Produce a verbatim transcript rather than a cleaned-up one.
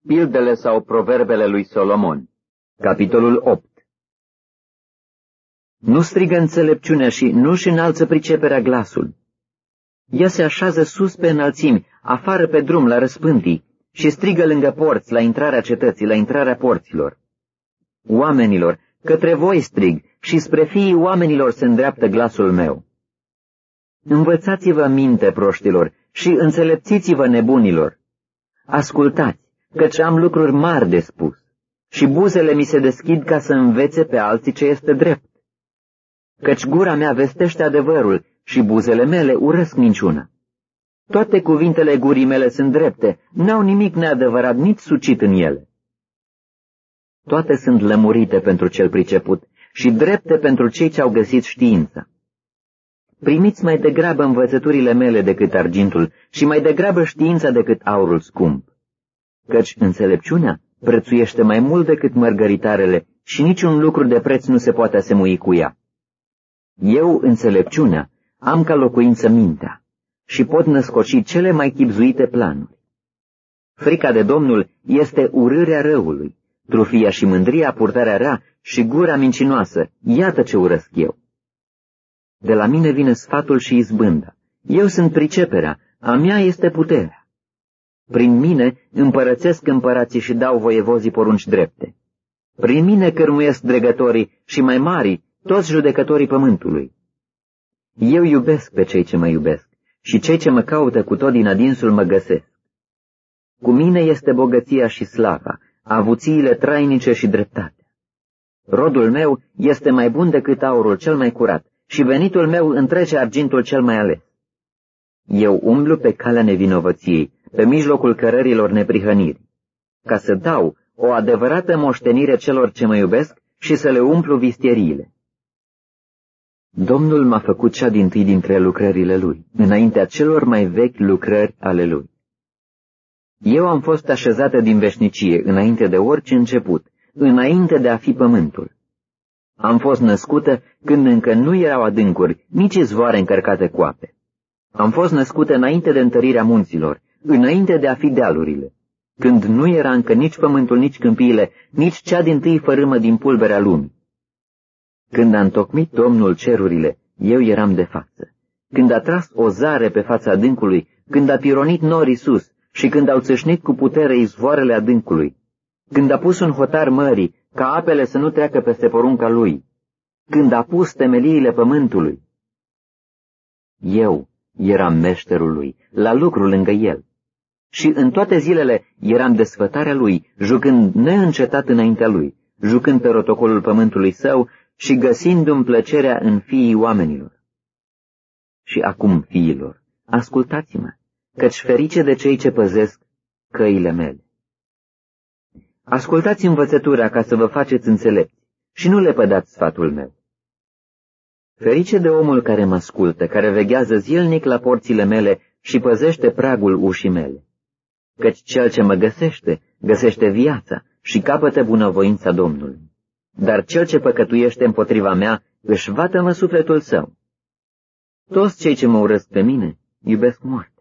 Pildele sau proverbele lui Solomon. Capitolul opt. Nu strigă înțelepciunea și nu-și înalță priceperea glasul. Ea se așează sus pe înălțimi, afară pe drum la răspântii, și strigă lângă porți, la intrarea cetății, la intrarea porților. Oamenilor, către voi strig, și spre fiii oamenilor se îndreaptă glasul meu. Învățați-vă minte, proștilor, și înțelepțiți-vă nebunilor. Ascultați, căci am lucruri mari de spus, și buzele mi se deschid ca să învețe pe alții ce este drept. Căci gura mea vestește adevărul și buzele mele urăsc minciuna. Toate cuvintele gurii mele sunt drepte, n-au nimic neadevărat, nici sucit în ele. Toate sunt lămurite pentru cel priceput și drepte pentru cei ce au găsit știința. Primiți mai degrabă învățăturile mele decât argintul și mai degrabă știința decât aurul scump. Căci înțelepciunea prețuiește mai mult decât mărgăritarele și niciun lucru de preț nu se poate asemui cu ea. Eu, înțelepciunea, am ca locuință mintea și pot născoci cele mai chibzuite planuri. Frica de Domnul este urârea răului, trufia și mândria purtarea rea și gura mincinoasă, iată ce urăsc eu. De la mine vine sfatul și izbânda, eu sunt priceperea, a mea este puterea. Prin mine împărățesc împărații și dau voievozii porunci drepte. Prin mine cărmuiesc dregătorii și mai mari toți judecătorii pământului. Eu iubesc pe cei ce mă iubesc și cei ce mă caută cu tot din adinsul mă găsesc. Cu mine este bogăția și slava, avuțiile trainice și dreptatea. Rodul meu este mai bun decât aurul cel mai curat și venitul meu întrece argintul cel mai ales. Eu umblu pe calea nevinovăției, pe mijlocul cărărilor neprihănirii, ca să dau o adevărată moștenire celor ce mă iubesc și să le umplu vistieriile. Domnul m-a făcut cea dintâi dintre lucrările Lui, înaintea celor mai vechi lucrări ale Lui. Eu am fost așezată din veșnicie, înainte de orice început, înainte de a fi pământul. Am fost născută când încă nu erau adâncuri, nici izvoare încărcate cu ape. Am fost născută înainte de întărirea munților, înainte de a fi dealurile, când nu era încă nici pământul, nici câmpiile, nici cea dintâi fărâmă din pulberea lumii. Când a întocmit Domnul cerurile, eu eram de față. Când a tras o zare pe fața adâncului, când a pironit norii sus și când au țâșnit cu putere izvoarele adâncului, când a pus un hotar mării, ca apele să nu treacă peste porunca Lui, când a pus temeliile pământului. Eu eram meșterul Lui, la lucru lângă El. Și în toate zilele eram desfătarea Lui, jucând neîncetat înaintea Lui, jucând pe rotocolul pământului Său și găsindu-mi plăcerea în fiii oamenilor. Și acum, fiilor, ascultați-mă, căci ferice de cei ce păzesc căile mele. Ascultați învățătura ca să vă faceți înțelepți și nu le pădați sfatul meu. Ferice de omul care mă ascultă, care veghează zilnic la porțile mele și păzește pragul ușii mele. Căci cel ce mă găsește, găsește viața și capătă bunăvoința Domnului. Dar cel ce păcătuiește împotriva mea își vatămă sufletul său. Toți cei ce mă urăsc pe mine iubesc moartea.